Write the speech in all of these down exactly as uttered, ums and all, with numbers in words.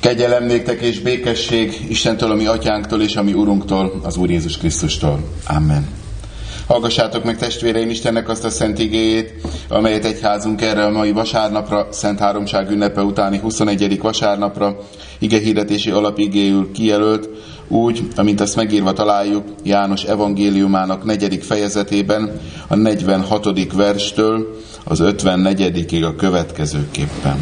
Kegyelem néktek és békesség Istentől, a mi atyánktól és a mi Urunktól, az Úr Jézus Krisztustól. Amen. Hallgassátok meg, testvéreim, Istennek azt a szent igéjét, amelyet egyházunk erre a mai vasárnapra, Szent Háromság ünnepe utáni huszonegyedik vasárnapra igehirdetési alapigéül kijelölt, úgy, amint azt megírva találjuk János evangéliumának negyedik fejezetében, a negyvenhatodik verstől az ötvennegyedikig a következőképpen.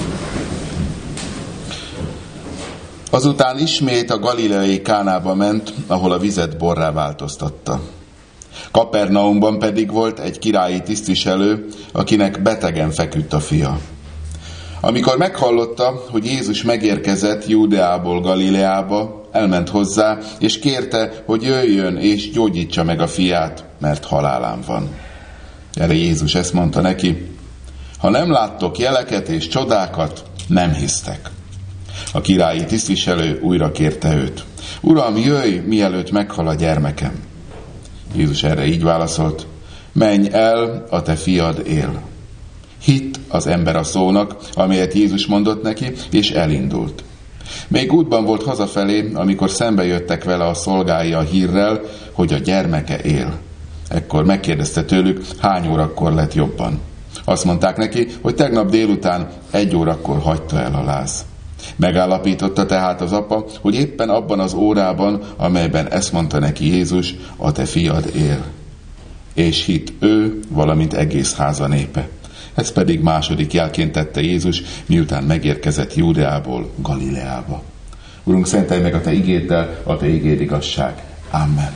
Azután ismét a galileai Kánába ment, ahol a vizet borrá változtatta. Kapernaumban pedig volt egy királyi tisztviselő, akinek betegen feküdt a fia. Amikor meghallotta, hogy Jézus megérkezett Júdeából Galileába, elment hozzá, és kérte, hogy jöjjön és gyógyítsa meg a fiát, mert halálán van. Erre Jézus ezt mondta neki: ha nem láttok jeleket és csodákat, nem hisztek. A királyi tisztviselő újra kérte őt: Uram, jöjj, mielőtt meghal a gyermekem. Jézus erre így válaszolt: menj el, a te fiad él. Hitt az ember a szónak, amelyet Jézus mondott neki, és elindult. Még útban volt hazafelé, amikor szembe jöttek vele a szolgái a hírrel, hogy a gyermeke él. Ekkor megkérdezte tőlük, hány órakor lett jobban. Azt mondták neki, hogy tegnap délután egy órakor hagyta el a láz. Megállapította tehát az apa, hogy éppen abban az órában, amelyben ezt mondta neki Jézus, a te fiad él. És hitt ő, valamint egész háza népe. Ez pedig második jelként tette Jézus, miután megérkezett Júdeából Galileába. Urunk, szentelj meg a te igéddel, a te igéd igazság. Amen.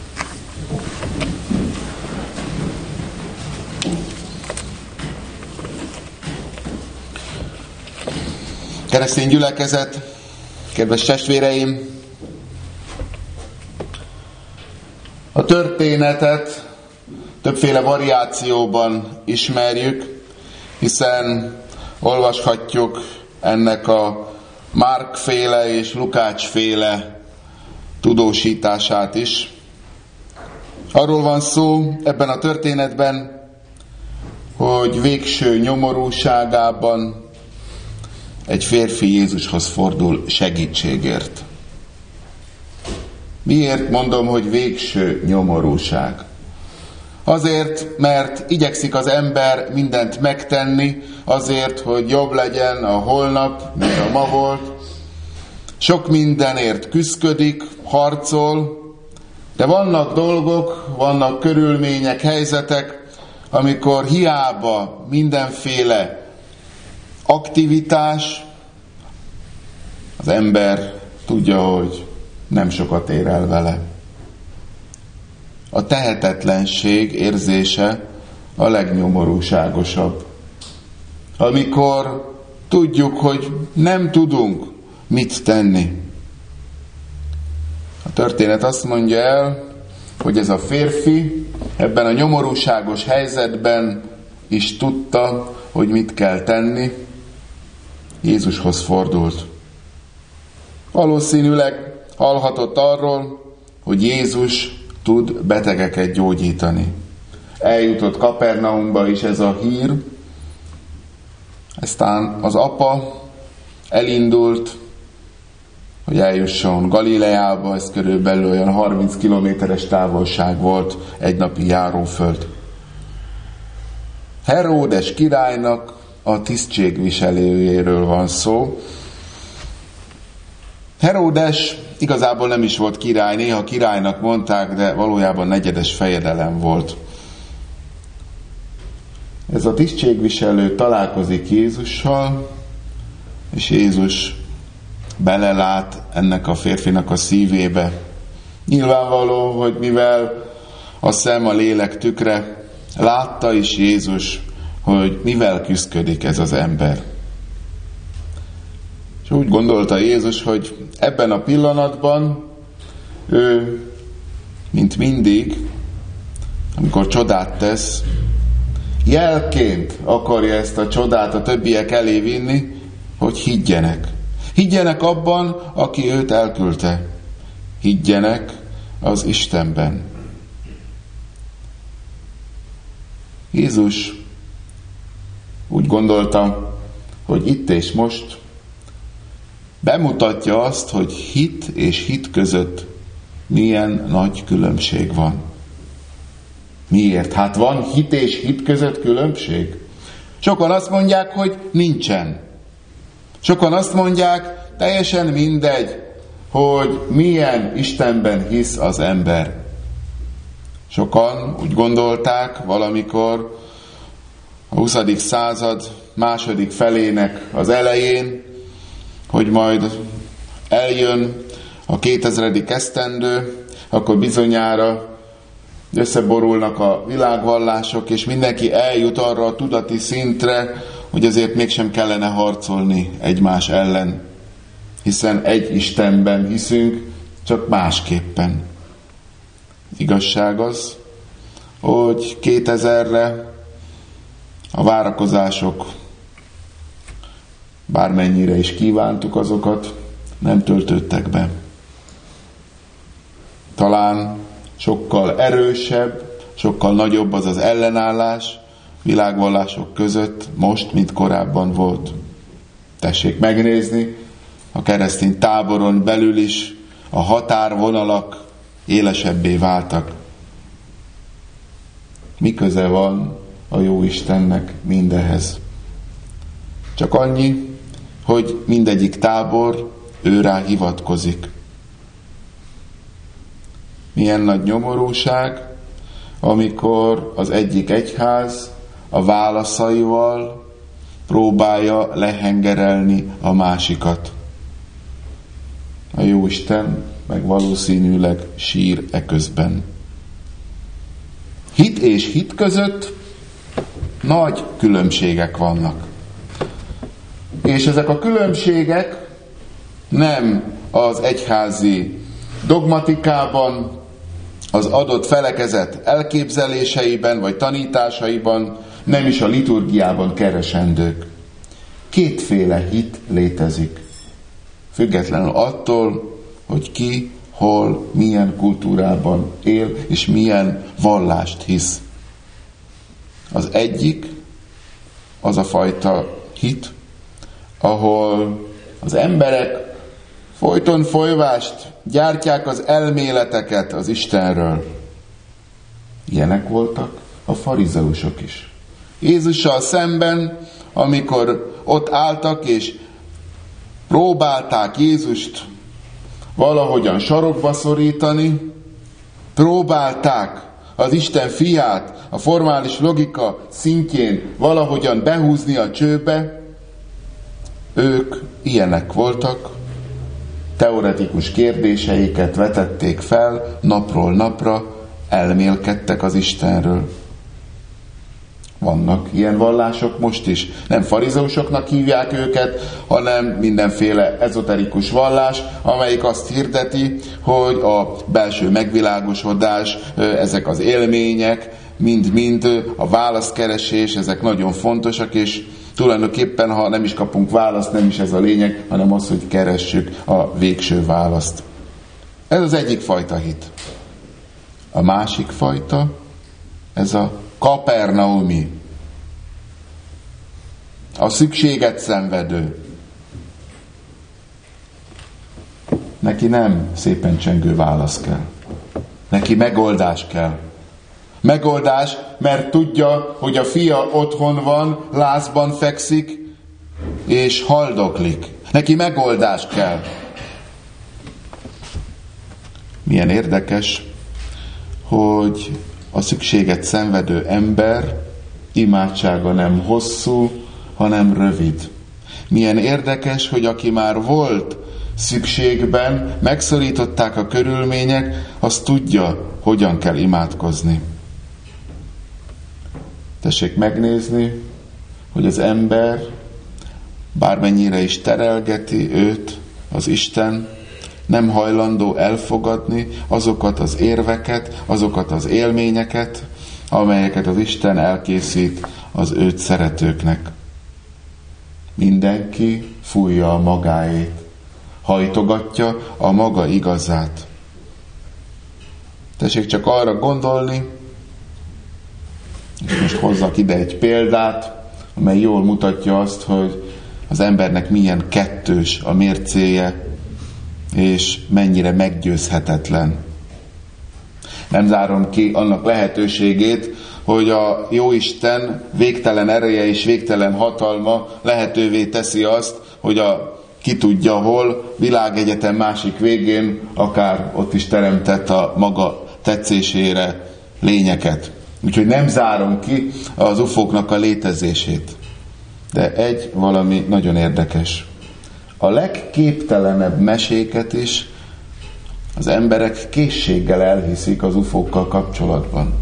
Keresztény gyülekezet, kedves testvéreim! A történetet többféle variációban ismerjük, hiszen olvashatjuk ennek a Márk-féle és Lukács-féle tudósítását is. Arról van szó ebben a történetben, hogy végső nyomorúságában egy férfi Jézushoz fordul segítségért. Miért mondom, hogy végső nyomorúság? Azért, mert igyekszik az ember mindent megtenni, azért, hogy jobb legyen a holnap, mint a ma volt. Sok mindenért küszködik, harcol, de vannak dolgok, vannak körülmények, helyzetek, amikor hiába mindenféle aktivitás, az ember tudja, hogy nem sokat ér el vele. A tehetetlenség érzése a legnyomorúságosabb. Amikor tudjuk, hogy nem tudunk mit tenni. A történet azt mondja el, hogy ez a férfi ebben a nyomorúságos helyzetben is tudta, hogy mit kell tenni. Jézushoz fordult. Valószínűleg hallhatott arról, hogy Jézus tud betegeket gyógyítani. Eljutott Kapernaumba is ez a hír, aztán az apa elindult, hogy eljusson Galileába, ez körülbelül olyan harminc kilométeres távolság volt, egy napi járóföld. Heródes királynak a tisztségviselőjéről van szó. Heródes igazából nem is volt király, néha királynak mondták, de valójában negyedes fejedelem volt. Ez a tisztségviselő találkozik Jézussal, és Jézus belelát ennek a férfinak a szívébe. Nyilvánvaló, hogy mivel a szem a lélek tükre, látta is Jézus, hogy mivel küszködik ez az ember. És úgy gondolta Jézus, hogy ebben a pillanatban ő, mint mindig, amikor csodát tesz, jelként akarja ezt a csodát a többiek elé vinni, hogy higgyenek. Higgyenek abban, aki őt elküldte. Higgyenek az Istenben. Jézus úgy gondolta, hogy itt és most bemutatja azt, hogy hit és hit között milyen nagy különbség van. Miért? Hát van hit és hit között különbség? Sokan azt mondják, hogy nincsen. Sokan azt mondják, teljesen mindegy, hogy milyen Istenben hisz az ember. Sokan úgy gondolták valamikor a huszadik század második felének az elején, hogy majd eljön a kétezredik esztendő, akkor bizonyára összeborulnak a világvallások, és mindenki eljut arra a tudati szintre, hogy azért mégsem kellene harcolni egymás ellen. Hiszen egy Istenben hiszünk, csak másképpen. Igazság az, hogy kétezerre a várakozások, bármennyire is kívántuk azokat, nem töltődtek be. Talán sokkal erősebb, sokkal nagyobb az az ellenállás világvallások között most, mint korábban volt. Tessék megnézni, a keresztény táboron belül is a határvonalak élesebbé váltak. Mi köze van a jó Istennek mindehez? Csak annyi, hogy mindegyik tábor ő rá hivatkozik. Milyen nagy nyomorúság, amikor az egyik egyház a válaszaival próbálja lehengerelni a másikat. A Jóisten meg valószínűleg sír eközben. Hit és hit között nagy különbségek vannak. És ezek a különbségek nem az egyházi dogmatikában, az adott felekezet elképzeléseiben vagy tanításaiban, nem is a liturgiában keresendők. Kétféle hit létezik. Függetlenül attól, hogy ki, hol, milyen kultúrában él, és milyen vallást hisz. Az egyik az a fajta hit, ahol az emberek folyton folyvást gyártják az elméleteket az Istenről. Ilyenek voltak a farizeusok is. Jézussal szemben, amikor ott álltak és próbálták Jézust valahogyan sarokba szorítani, próbálták az Isten fiát a formális logika szintjén valahogyan behúzni a csőbe, ők ilyenek voltak, teoretikus kérdéseiket vetették fel, napról napra elmélkedtek az Istenről. Vannak ilyen vallások most is. Nem farizeusoknak hívják őket, hanem mindenféle ezoterikus vallás, amelyik azt hirdeti, hogy a belső megvilágosodás, ezek az élmények, mind-mind a válaszkeresés, ezek nagyon fontosak, és tulajdonképpen, ha nem is kapunk választ, nem is ez a lényeg, hanem az, hogy keressük a végső választ. Ez az egyik fajta hit. A másik fajta, ez a kapernaumi. A szükséget szenvedő. Neki nem szépen csengő válasz kell. Neki megoldás kell. Megoldás, mert tudja, hogy a fia otthon van, lázban fekszik, és haldoklik. Neki megoldás kell. Milyen érdekes, hogy a szükséget szenvedő ember imádsága nem hosszú, hanem rövid. Milyen érdekes, hogy aki már volt szükségben, megszorították a körülmények, az tudja, hogyan kell imádkozni. Tessék megnézni, hogy az ember bármennyire is terelgeti őt az Isten, nem hajlandó elfogadni azokat az érveket, azokat az élményeket, amelyeket az Isten elkészít az őt szeretőknek. Mindenki fújja a magáét, hajtogatja a maga igazát. Tessék csak arra gondolni, és most hozzak ide egy példát, amely jól mutatja azt, hogy az embernek milyen kettős a mércéje, és mennyire meggyőzhetetlen. Nem zárom ki annak lehetőségét, hogy a Jóisten végtelen ereje és végtelen hatalma lehetővé teszi azt, hogy a ki tudja hol, világegyetem másik végén, akár ott is teremtett a maga tetszésére lényeket. Úgyhogy nem zárom ki az ufóknak a létezését. De egy valami nagyon érdekes. A legképtelenebb meséket is az emberek készséggel elhiszik az ufókkal kapcsolatban.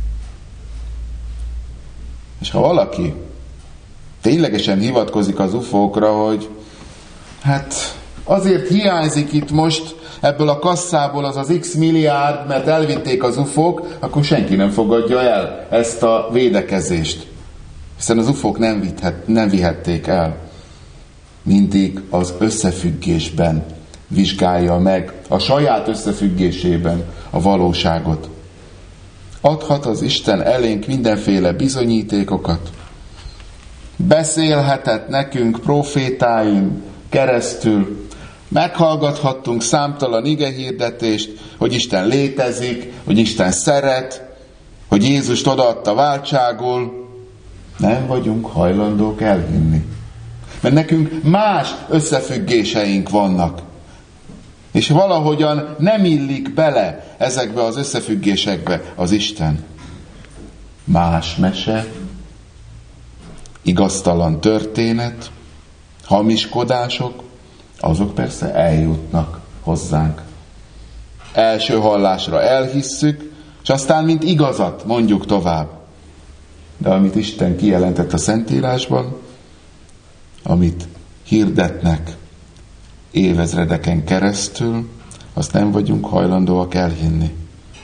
És ha valaki ténylegesen hivatkozik az ufókra, hogy hát azért hiányzik itt most ebből a kasszából az az x milliárd, mert elvitték az ufók, akkor senki nem fogadja el ezt a védekezést. Hiszen az ufók nem, vithet, nem vihették el. Mindig az összefüggésben vizsgálja meg, a saját összefüggésében a valóságot. Adhat az Isten elénk mindenféle bizonyítékokat. Beszélhetett nekünk profétáim keresztül, meghallgathattunk számtalan igehirdetést, hogy Isten létezik, hogy Isten szeret, hogy Jézust odaadta váltságul. Nem vagyunk hajlandók elhinni. Mert nekünk más összefüggéseink vannak. És valahogyan nem illik bele ezekbe az összefüggésekbe az Isten. Más mese, igaztalan történet, hamiskodások, azok persze eljutnak hozzánk. Első hallásra elhisszük, és aztán mint igazat mondjuk tovább. De amit Isten kijelentett a Szentírásban, amit hirdetnek évezredeken keresztül, azt nem vagyunk hajlandóak elhinni.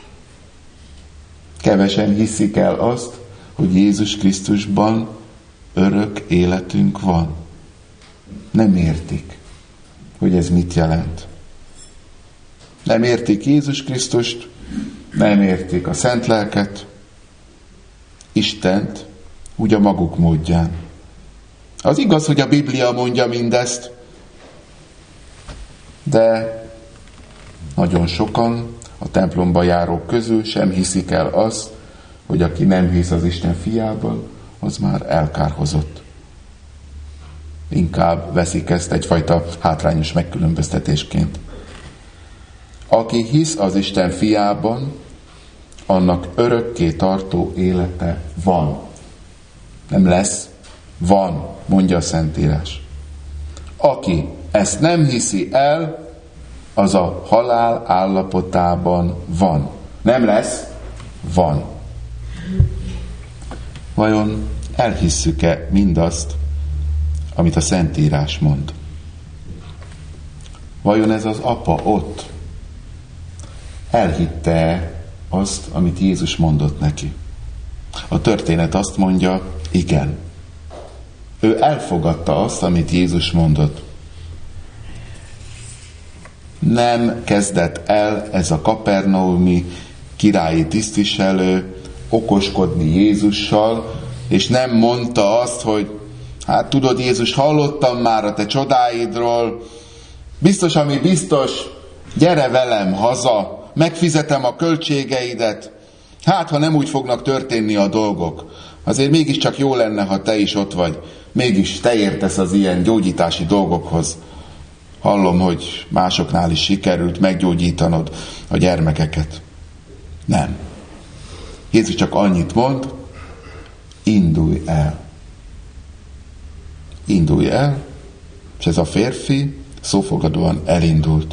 Kevesen hiszik el azt, hogy Jézus Krisztusban örök életünk van. Nem értik, hogy ez mit jelent. Nem értik Jézus Krisztust, nem értik a Szent Lelket, Istent úgy a maguk módján. Az igaz, hogy a Biblia mondja mindezt, de nagyon sokan a templomba járók közül sem hiszik el azt, hogy aki nem hisz az Isten fiában, az már elkárhozott. Inkább veszik ezt egyfajta hátrányos megkülönböztetésként. Aki hisz az Isten fiában, annak örökké tartó élete van. Nem lesz, van, mondja a Szentírás. Aki ezt nem hiszi el, az a halál állapotában van. Nem lesz, van. Vajon elhisszük-e mindazt, amit a Szentírás mond? Vajon ez az apa ott elhitte azt, amit Jézus mondott neki? A történet azt mondja, igen. Ő elfogadta azt, amit Jézus mondott. Nem kezdett el ez a kapernaumi királyi tisztviselő okoskodni Jézussal, és nem mondta azt, hogy hát tudod Jézus, hallottam már a te csodáidról, biztos, ami biztos, gyere velem haza, megfizetem a költségeidet, hát ha nem úgy fognak történni a dolgok. Azért mégiscsak jó lenne, ha te is ott vagy, mégis te értesz az ilyen gyógyítási dolgokhoz. Hallom, hogy másoknál is sikerült meggyógyítanod a gyermekeket. Nem. Jézus csak annyit mond, indulj el. Indulj el, és ez a férfi szófogadóan elindult.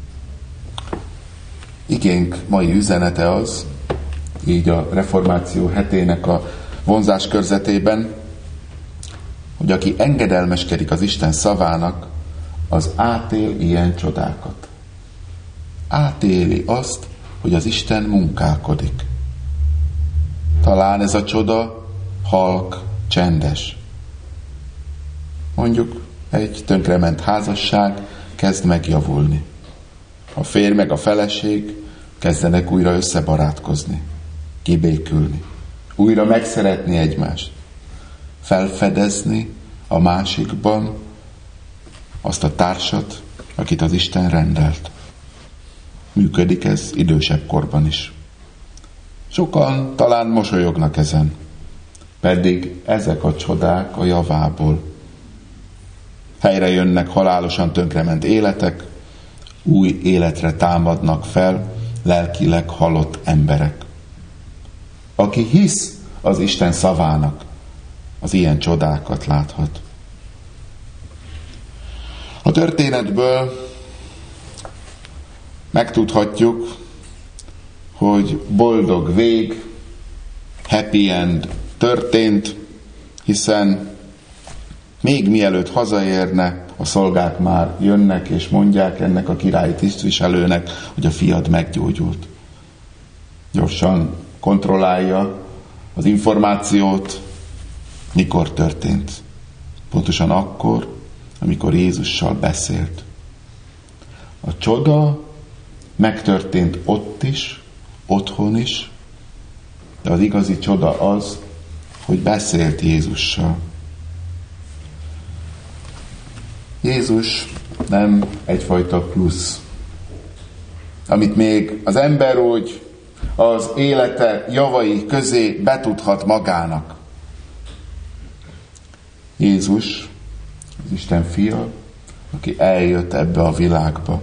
Igénk mai üzenete az, így a reformáció hetének a vonzás körzetében, hogy aki engedelmeskedik az Isten szavának, az átél ilyen csodákat. Átéli azt, hogy az Isten munkálkodik. Talán ez a csoda halk, csendes. Mondjuk egy tönkrement házasság kezd megjavulni. A férj meg a feleség kezdenek újra összebarátkozni, kibékülni, újra megszeretni egymást, felfedezni a másikban azt a társat, akit az Isten rendelt. Működik ez idősebb korban is. Sokan talán mosolyognak ezen, pedig ezek a csodák a javából. Helyre jönnek halálosan tönkrement életek, új életre támadnak fel lelkileg halott emberek. Aki hisz az Isten szavának, az ilyen csodákat láthat. A történetből megtudhatjuk, hogy boldog vég, happy end történt, hiszen még mielőtt hazaérne, a szolgák már jönnek és mondják ennek a királyi tisztviselőnek, hogy a fiad meggyógyult. Gyorsan kontrollálja az információt, mikor történt. Pontosan akkor, amikor Jézussal beszélt. A csoda megtörtént ott is, otthon is, de az igazi csoda az, hogy beszélt Jézussal. Jézus nem egyfajta plusz, amit még az ember úgy az élete javai közé betudhat magának. Jézus, az Isten fia, aki eljött ebbe a világba.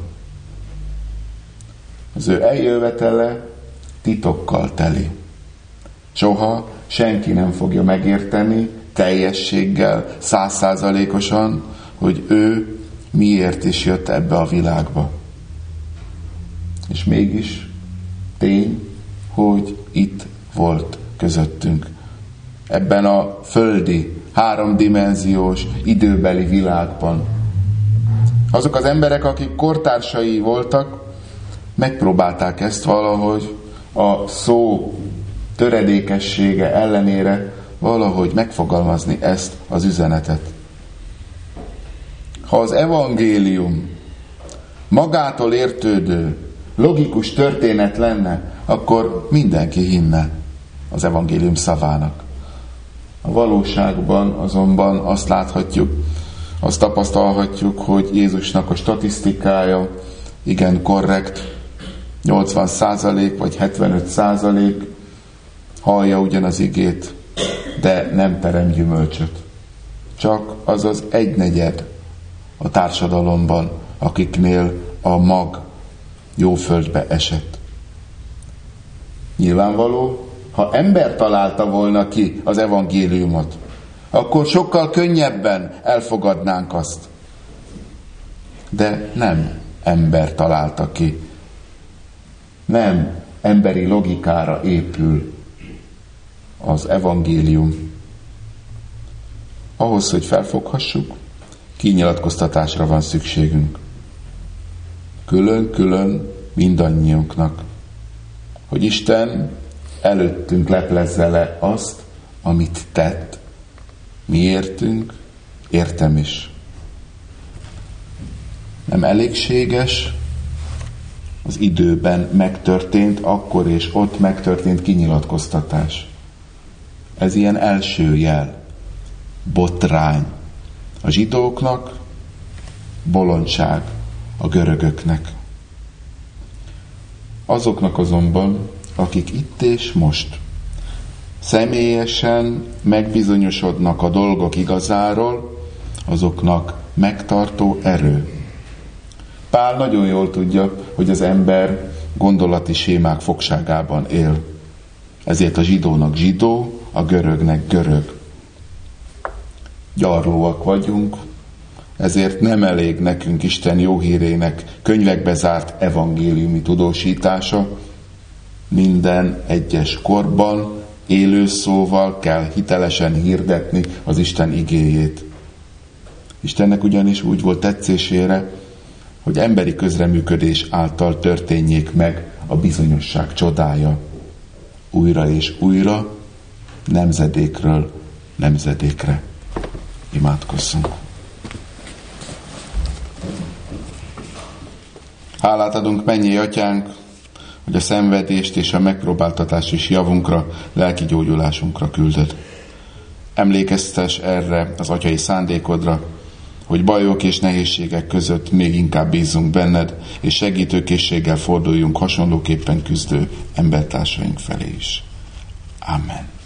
Az ő eljövetele titokkal teli. Soha senki nem fogja megérteni teljességgel, százszázalékosan, hogy ő miért is jött ebbe a világba. És mégis tény, hogy itt volt közöttünk. Ebben a földi, háromdimenziós, időbeli világban. Azok az emberek, akik kortársai voltak, megpróbálták ezt valahogy a szó töredékessége ellenére valahogy megfogalmazni ezt az üzenetet. Ha az evangélium magától értődő, logikus történet lenne, akkor mindenki hinne az evangélium szavának. A valóságban azonban azt láthatjuk, azt tapasztalhatjuk, hogy Jézusnak a statisztikája igen korrekt, nyolcvan százalék vagy hetvenöt százalék hallja ugyan az igét, de nem terem gyümölcsöt. Csak az az egynegyed a társadalomban, akiknél a mag jó földbe esett. Nyilvánvaló, ha ember találta volna ki az evangéliumot, akkor sokkal könnyebben elfogadnánk azt. De nem ember találta ki. Nem emberi logikára épül az evangélium. Ahhoz, hogy felfoghassuk, kinyilatkoztatásra van szükségünk. Külön-külön mindannyiunknak, hogy Isten előttünk leplezze le azt, amit tett. Mi értünk, értem is. Nem elégséges az időben megtörtént, akkor és ott megtörtént kinyilatkoztatás. Ez ilyen első jel, botrány a zsidóknak, bolondság a görögöknek. Azoknak azonban, akik itt és most személyesen megbizonyosodnak a dolgok igazáról, azoknak megtartó erő. Pál nagyon jól tudja, hogy az ember gondolati sémák fogságában él. Ezért a zsidónak zsidó, a görögnek görög. Gyarlóak vagyunk, ezért nem elég nekünk Isten jó hírének könyvekbe zárt evangéliumi tudósítása. Minden egyes korban élő szóval kell hitelesen hirdetni az Isten igéjét. Istennek ugyanis úgy volt tetszésére, hogy emberi közreműködés által történjék meg a bizonyosság csodája. Újra és újra, nemzedékről nemzedékre. Imádkozzunk! Hálát adunk, mennyei Atyánk, hogy a szenvedést és a megpróbáltatást is javunkra, lelki gyógyulásunkra küldöd. Emlékeztes erre az atyai szándékodra, hogy bajok és nehézségek között még inkább bízzunk benned, és segítőkészséggel forduljunk hasonlóképpen küzdő embertársaink felé is. Amen.